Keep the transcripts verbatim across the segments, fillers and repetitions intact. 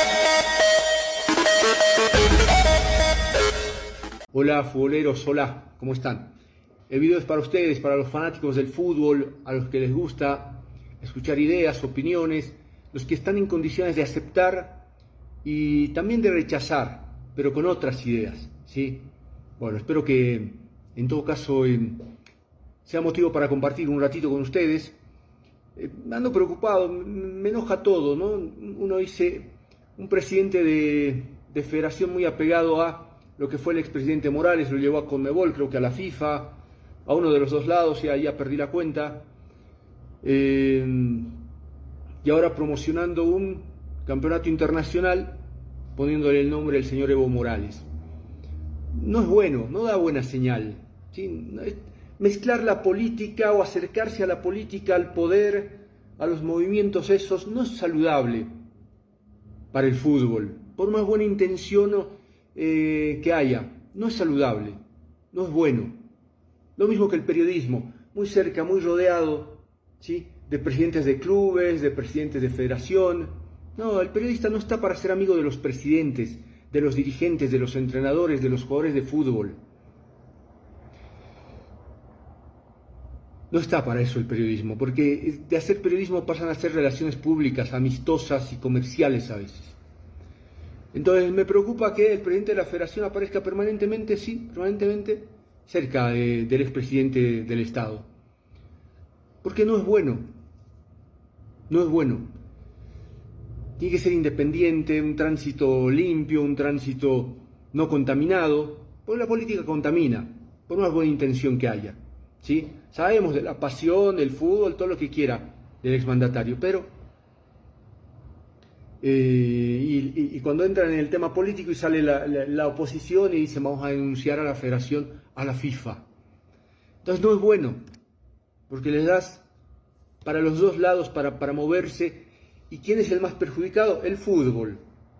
Hola futboleros, hola, ¿cómo están? El video es para ustedes, para los fanáticos del fútbol, a los que les gusta escuchar ideas, opiniones, los que están en condiciones de aceptar y también de rechazar, pero con otras ideas, ¿sí? Bueno, espero que en todo caso eh, sea motivo para compartir un ratito con ustedes. Eh, ando preocupado, me enoja todo, ¿no? Uno dice, un presidente de, de federación muy apegado a lo que fue el expresidente Morales, lo llevó a Conmebol, creo que a la FIFA, a uno de los dos lados, y ahí ya perdí la cuenta. Eh, y ahora promocionando un campeonato internacional, poniéndole el nombre del señor Evo Morales. No es bueno, no da buena señal, ¿sí? Mezclar la política o acercarse a la política, al poder, a los movimientos esos, no es saludable para el fútbol. Por más buena intención eh, que haya, no es saludable, no es bueno. Lo mismo que el periodismo, muy cerca, muy rodeado, ¿sí?, de presidentes de clubes, de presidentes de federación. No, el periodista no está para ser amigo de los presidentes, de los dirigentes, de los entrenadores, de los jugadores de fútbol. No está para eso el periodismo, porque de hacer periodismo pasan a ser relaciones públicas, amistosas y comerciales a veces. Entonces me preocupa que el presidente de la federación aparezca permanentemente, sí, permanentemente, cerca de, del expresidente del Estado. Porque no es bueno, no es bueno. Tiene que ser independiente, un tránsito limpio, un tránsito no contaminado, porque la política contamina, por más buena intención que haya, ¿sí? Sabemos de la pasión, del fútbol, todo lo que quiera del exmandatario, pero eh, y, y, y cuando entran en el tema político y sale la, la, la oposición y dice vamos a denunciar a la federación, a la FIFA. Entonces no es bueno, porque les das para los dos lados para, para moverse. ¿Y quién es el más perjudicado? El fútbol.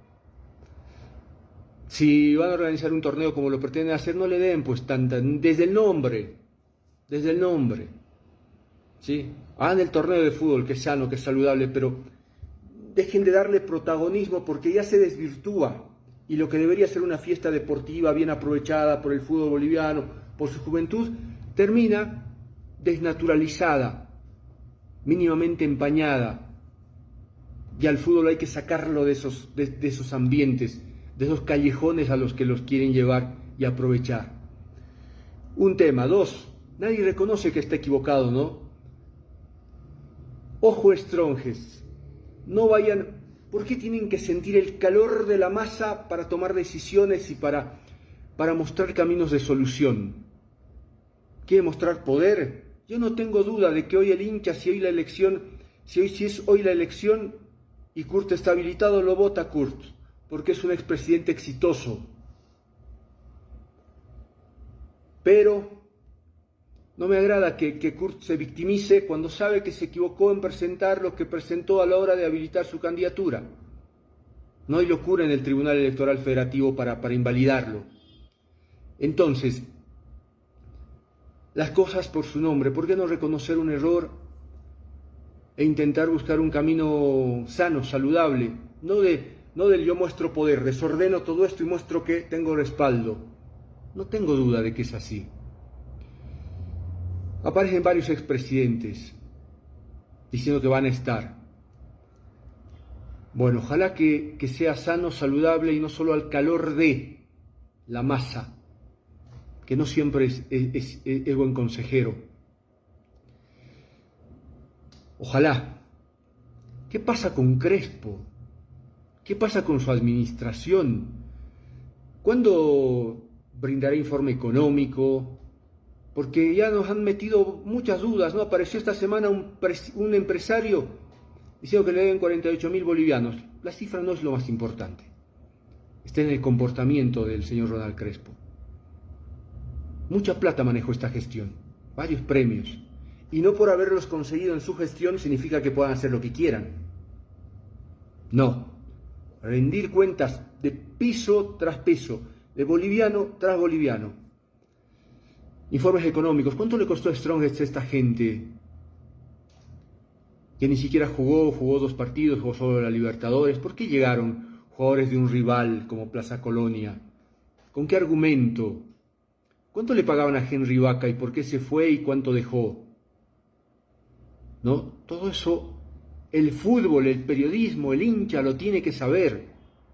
Si van a organizar un torneo como lo pretenden hacer, no le den pues tanta, desde el nombre, desde el nombre, ¿sí? Hagan el torneo de fútbol, que es sano, que es saludable, pero dejen de darle protagonismo porque ya se desvirtúa. Y lo que debería ser una fiesta deportiva bien aprovechada por el fútbol boliviano, por su juventud, termina desnaturalizada, mínimamente empañada. Y al fútbol hay que sacarlo de esos, de, de esos ambientes, de esos callejones a los que los quieren llevar y aprovechar. Un tema. Dos, nadie reconoce que está equivocado, ¿no? Ojo, Stronges, no vayan. ¿Por qué tienen que sentir el calor de la masa para tomar decisiones y para, para mostrar caminos de solución? ¿Quiere mostrar poder? Yo no tengo duda de que hoy el hincha, si hoy la elección, si hoy si es hoy la elección y Kurt está habilitado, lo vota Kurt, porque es un expresidente exitoso. Pero no me agrada que, que Kurt se victimice cuando sabe que se equivocó en presentar lo que presentó a la hora de habilitar su candidatura. No hay locura en el Tribunal Electoral Federativo para, para invalidarlo. Entonces, las cosas por su nombre. ¿Por qué no reconocer un error e intentar buscar un camino sano, saludable? No, de, no del yo muestro poder, desordeno todo esto y muestro que tengo respaldo. No tengo duda de que es así. Aparecen varios expresidentes diciendo que van a estar. Bueno, ojalá que, que sea sano, saludable y no solo al calor de la masa, que no siempre es, es, es, es buen consejero. Ojalá. ¿Qué pasa con Crespo? ¿Qué pasa con su administración? ¿Cuándo brindará informe económico? Porque ya nos han metido muchas dudas, ¿no? Apareció esta semana un, un empresario diciendo que le deben cuarenta y ocho mil bolivianos. La cifra no es lo más importante. Está en el comportamiento del señor Ronald Crespo. Mucha plata manejó esta gestión, varios premios. Y no por haberlos conseguido en su gestión significa que puedan hacer lo que quieran. No. Rendir cuentas de piso tras piso, de boliviano tras boliviano. Informes económicos. ¿Cuánto le costó a Strongest a esta gente que ni siquiera jugó, jugó dos partidos, jugó solo la Libertadores? ¿Por qué llegaron? jugadores de un rival como Plaza Colonia. ¿Con qué argumento? ¿Cuánto le pagaban a Henry Vaca y por qué se fue y cuánto dejó? ¿No? Todo eso, el fútbol, el periodismo, el hincha lo tiene que saber.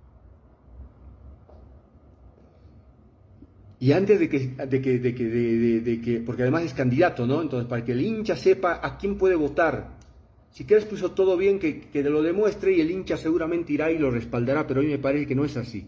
Y antes de que, de que, de que, de, de, de que, porque además es candidato, ¿no? Entonces, para que el hincha sepa a quién puede votar. Si quieres puso todo bien, que, que lo demuestre y el hincha seguramente irá y lo respaldará, pero a mí me parece que no es así.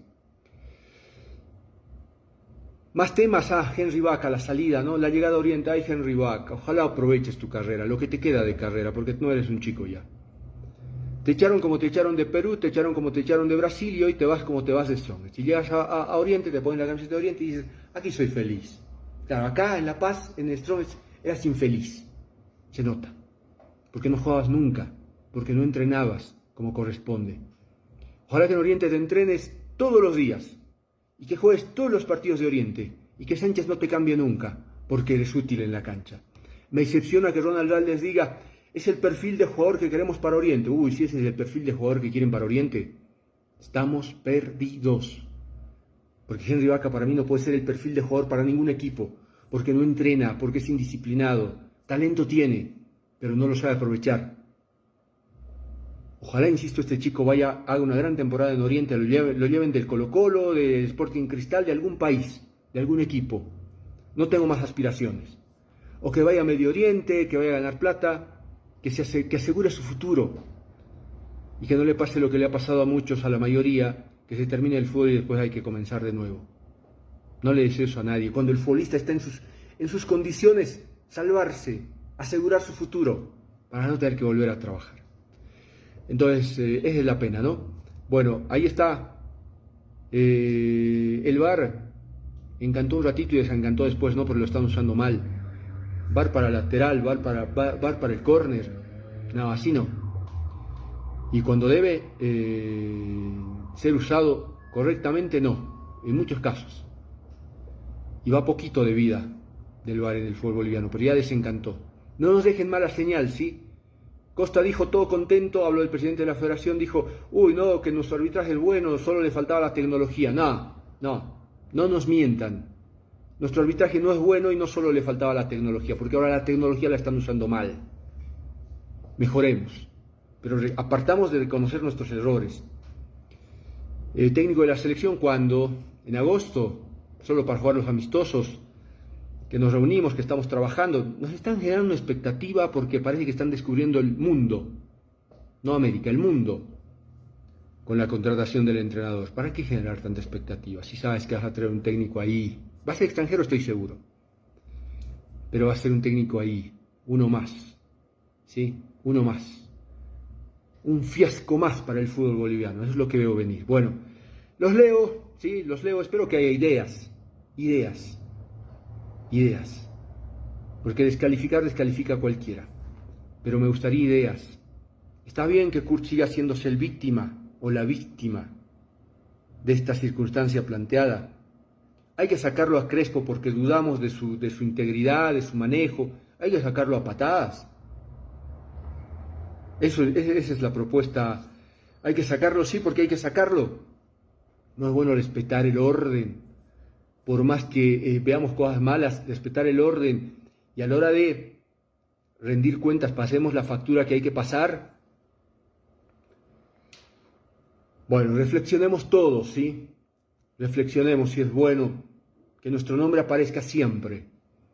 Más temas, ah, Henry Vaca, la salida, ¿no? La llegada a Oriente, ay, Henry Vaca, ojalá aproveches tu carrera, lo que te queda de carrera, porque no eres un chico ya. Te echaron como te echaron de Perú, te echaron como te echaron de Brasil y hoy te vas como te vas de Strongest. Si llegas a, a, a Oriente, te ponen la camiseta de Oriente y dices, aquí soy feliz. Claro, acá en La Paz, en Strongest, eras infeliz, se nota, porque no jugabas nunca, porque no entrenabas como corresponde. Ojalá que en Oriente te entrenes todos los días y que juegues todos los partidos de Oriente y que Sánchez no te cambie nunca, porque eres útil en la cancha. Me decepciona que Ronald Valdés diga, es el perfil de jugador que queremos para Oriente. Uy, si ese es el perfil de jugador que quieren para Oriente, estamos perdidos. Porque Henry Vaca para mí no puede ser el perfil de jugador para ningún equipo, porque no entrena, porque es indisciplinado, talento tiene, pero no lo sabe aprovechar. Ojalá, insisto, este chico vaya, haga una gran temporada en Oriente, lo, lleve, lo lleven del Colo-Colo, del Sporting Cristal, de algún país, de algún equipo. No tengo más aspiraciones. O que vaya a Medio Oriente, que vaya a ganar plata, que, se, que asegure su futuro. Y que no le pase lo que le ha pasado a muchos, a la mayoría, que se termine el fútbol y después hay que comenzar de nuevo. No le deseo eso a nadie. Cuando el futbolista está en sus, en sus condiciones, salvarse, asegurar su futuro, para no tener que volver a trabajar. Entonces, eh, esa es la pena, ¿no? Bueno, ahí está. Eh, el V A R encantó un ratito y desencantó después, ¿no? Porque lo están usando mal. V A R para lateral, V A R para, V A R para el córner. No, así no. Y cuando debe eh, ser usado correctamente, no. En muchos casos. Y va poquito de vida del V A R en el fútbol boliviano, pero ya desencantó. No nos dejen mala señal, ¿sí? Costa dijo todo contento, habló el presidente de la federación, dijo, uy, no, que nuestro arbitraje es bueno, solo le faltaba la tecnología. No, no, no nos mientan. Nuestro arbitraje no es bueno y no solo le faltaba la tecnología, porque ahora la tecnología la están usando mal. Mejoremos, pero apartamos de reconocer nuestros errores. El técnico de la selección, cuando en agosto, solo para jugar los amistosos, que nos reunimos, que estamos trabajando, nos están generando una expectativa porque parece que están descubriendo el mundo, no América, el mundo, con la contratación del entrenador. ¿Para qué generar tanta expectativa? Si sabes que vas a traer un técnico ahí, va a ser extranjero, estoy seguro, pero va a ser un técnico ahí, uno más, ¿sí? Uno más. Un fiasco más para el fútbol boliviano, eso es lo que veo venir. Bueno, los leo, ¿sí? Los leo, espero que haya ideas, ideas. Ideas, porque descalificar descalifica a cualquiera, pero me gustaría ideas. Está bien que Kurt siga siéndose el víctima o la víctima de esta circunstancia planteada. Hay que sacarlo a Crespo porque dudamos de su, de su integridad, de su manejo. Hay que sacarlo a patadas. Eso, esa es la propuesta. Hay que sacarlo, sí, porque hay que sacarlo. No es bueno respetar el orden. Por más que eh, veamos cosas malas, respetar el orden y a la hora de rendir cuentas pasemos la factura que hay que pasar. Bueno, reflexionemos todos, ¿sí? Reflexionemos si es bueno que nuestro nombre aparezca siempre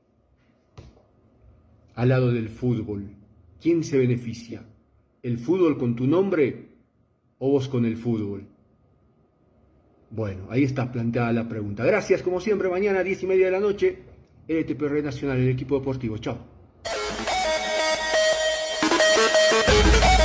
al lado del fútbol. ¿Quién se beneficia? ¿El fútbol con tu nombre o vos con el fútbol? Bueno, ahí está planteada la pregunta. Gracias, como siempre, mañana a diez y media de la noche, L T P R Nacional, el equipo deportivo. Chao.